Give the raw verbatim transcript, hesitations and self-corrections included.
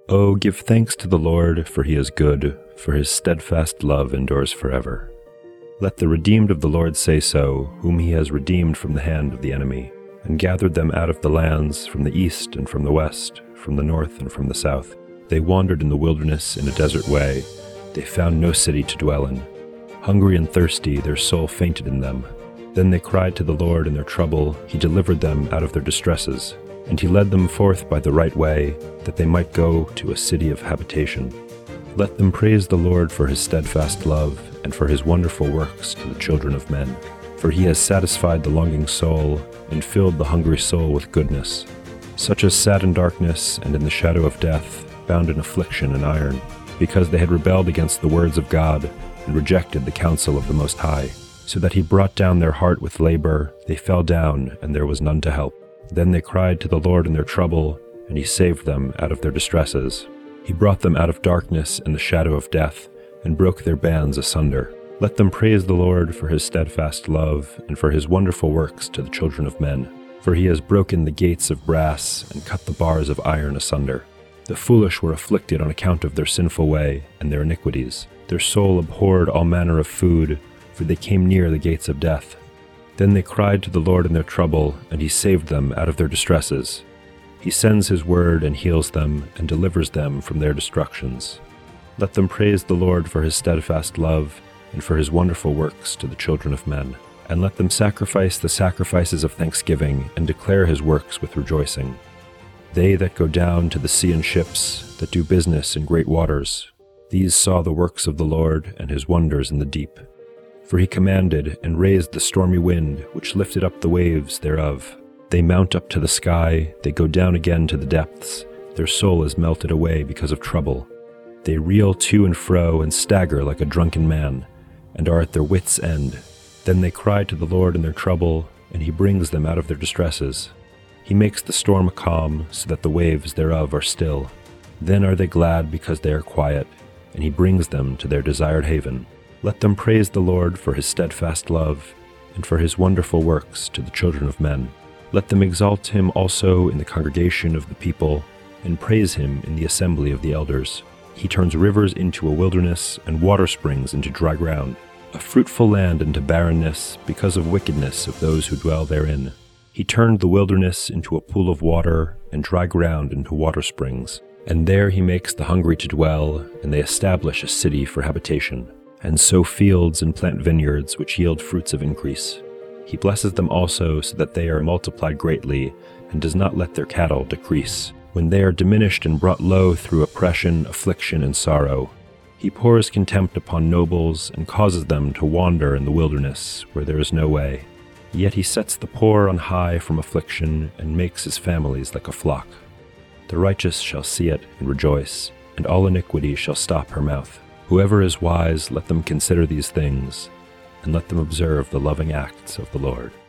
Oh, give thanks to the Lord, for he is good, for his steadfast love endures forever. Let the redeemed of the Lord say so, whom he has redeemed from the hand of the enemy, and gathered them out of the lands, from the east and from the west, from the north and from the south. They wandered in the wilderness in a desert way. They found no city to dwell in. Hungry and thirsty, their soul fainted in them. Then they cried to the Lord in their trouble. He delivered them out of their distresses. And he led them forth by the right way, that they might go to a city of habitation. Let them praise the Lord for his steadfast love, and for his wonderful works to the children of men. For he has satisfied the longing soul, and filled the hungry soul with goodness. Such as sat in darkness and in the shadow of death, bound in affliction and iron, because they had rebelled against the words of God, and rejected the counsel of the Most High. So that he brought down their heart with labor, they fell down, and there was none to help. Then they cried to the Lord in their trouble, and he saved them out of their distresses. He brought them out of darkness and the shadow of death, and broke their bands asunder. Let them praise the Lord for his steadfast love, and for his wonderful works to the children of men. For he has broken the gates of brass, and cut the bars of iron asunder. The foolish were afflicted on account of their sinful way and their iniquities. Their soul abhorred all manner of food, for they came near the gates of death. Then they cried to the Lord in their trouble, and he saved them out of their distresses. He sends his word and heals them, and delivers them from their destructions. Let them praise the Lord for his steadfast love, and for his wonderful works to the children of men. And let them sacrifice the sacrifices of thanksgiving, and declare his works with rejoicing. They that go down to the sea in ships, that do business in great waters, these saw the works of the Lord, and his wonders in the deep. For he commanded and raised the stormy wind, which lifted up the waves thereof. They mount up to the sky, they go down again to the depths. Their soul is melted away because of trouble. They reel to and fro and stagger like a drunken man, and are at their wits' end. Then they cry to the Lord in their trouble, and he brings them out of their distresses. He makes the storm a calm, so that the waves thereof are still. Then are they glad because they are quiet, and he brings them to their desired haven. Let them praise the Lord for his steadfast love, and for his wonderful works to the children of men. Let them exalt him also in the congregation of the people, and praise him in the assembly of the elders. He turns rivers into a wilderness, and water springs into dry ground, a fruitful land into barrenness, because of wickedness of those who dwell therein. He turned the wilderness into a pool of water, and dry ground into water springs. And there he makes the hungry to dwell, and they establish a city for habitation, and sow fields and plant vineyards which yield fruits of increase. He blesses them also so that they are multiplied greatly, and does not let their cattle decrease. When they are diminished and brought low through oppression, affliction, and sorrow, he pours contempt upon nobles, and causes them to wander in the wilderness, where there is no way. Yet he sets the poor on high from affliction, and makes his families like a flock. The righteous shall see it and rejoice, and all iniquity shall stop her mouth. Whoever is wise, let them consider these things, and let them observe the loving acts of the Lord.